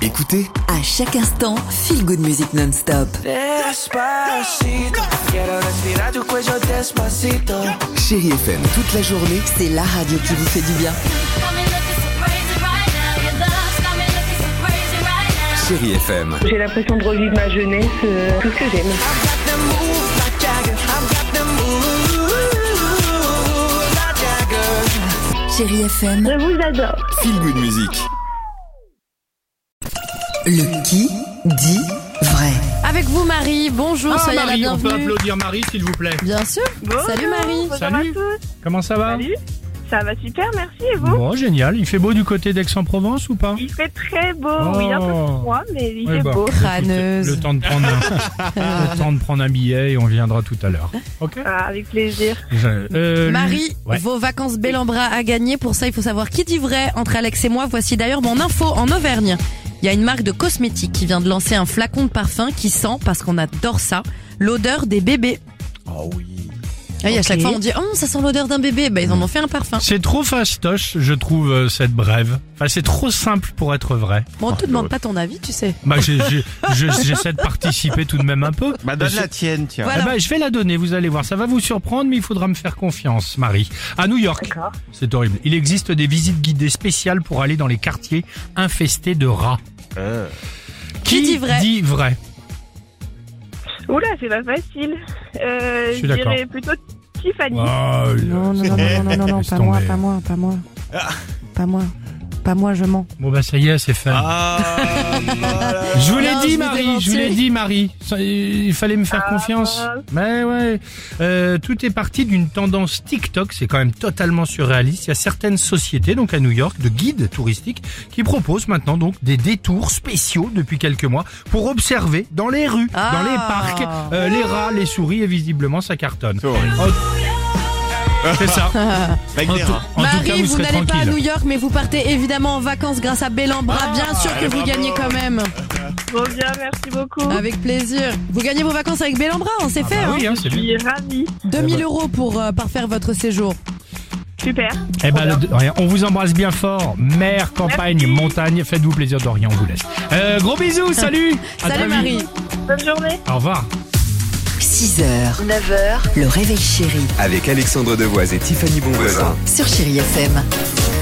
Écoutez, À chaque instant, feel good music non-stop. Despacito, quiero respirar tu cuello despacito. Chérie FM toute la journée. C'est la radio qui vous fait du bien. Chérie FM. J'ai l'impression de revivre ma jeunesse, tout ce que j'aime. Got them moves like Jagger. I've got them moves like Jagger. Chérie FM, Je vous adore. Feel good music. le qui dit vrai. Avec vous Marie, bonjour, soyez la Marie, on peut bienvenue. applaudir Marie s'il vous plaît. Bien sûr. Bonjour. Salut Marie. Bonjour Salut. à tous. Comment ça va? Salut. Ça va super, merci, et vous? Bon, génial. Il fait beau du côté d'Aix-en-Provence ou pas? Il fait très beau, oui, un peu froid, mais il Ouais, fait bah, beau. Crâneuse. Le temps de prendre le temps de prendre un billet et on viendra tout à l'heure. Ok. Ah, avec plaisir. Marie, ouais. vos vacances bel en bras à gagner. Pour ça, il faut savoir qui dit vrai entre Alex et moi. Voici d'ailleurs mon info en Auvergne. Il y a une marque de cosmétiques qui vient de lancer un flacon de parfum qui sent, parce qu'on adore ça, l'odeur des bébés. Oh oui. Et à chaque fois on dit, oh ça sent l'odeur d'un bébé. Ils en ont fait un parfum. C'est trop fastoche, je trouve, cette brève. Enfin, c'est trop simple pour être vrai. Bon, on te demande pas ton avis, tu sais. Bah, j'essaie de participer tout de même un peu. Bah donne la tienne, tiens. Voilà. Eh ben, je vais la donner, vous allez voir. Ça va vous surprendre, mais il faudra me faire confiance, Marie. À New York, D'accord. c'est horrible. Il existe des visites guidées spéciales pour aller dans les quartiers infestés de rats. Qui dit vrai? Dit vrai. Oula, c'est pas facile. suis Je d'accord. dirais plutôt Tiffany. Ah, Non, Laisse tomber. Pas moi, je mens. Bon bah ça y est, c'est fait. Je vous l'ai Non, dit, je vous ai Marie. menti. Je vous l'ai dit, Marie. Il fallait me faire confiance. Mais ouais. Tout est parti d'une tendance TikTok. C'est quand même totalement surréaliste. Il y a certaines sociétés, donc à New York, de guides touristiques, qui proposent maintenant donc des détours spéciaux depuis quelques mois pour observer dans les rues, Ah. dans les parcs, les rats, les souris, et visiblement ça cartonne. C'est horrible. C'est ça. Avec En des tout, rats. en tout cas, Marie, vous vous serez n'allez pas à tranquille. New York, mais vous partez évidemment en vacances grâce à Bel en Bras. Bien sûr que vous gagnez quand même. Trop bien, merci beaucoup. Avec plaisir. Vous gagnez vos vacances avec Bel en Bras, on s'est fait. Ah Hein. oui, hein, c'est Je bien. suis ravie. 2000 € pour parfaire votre séjour. Super. Eh ben, rien. On vous embrasse bien fort. Mer, campagne, montagne. Faites-vous plaisir de rien, on vous laisse. Gros bisous, salut. À Salut très vite. Marie. Bonne journée. Au revoir. 6h, 9h, le réveil chéri Avec Alexandre Devoise et Tiffany Bonvoisin. sur Chérie FM.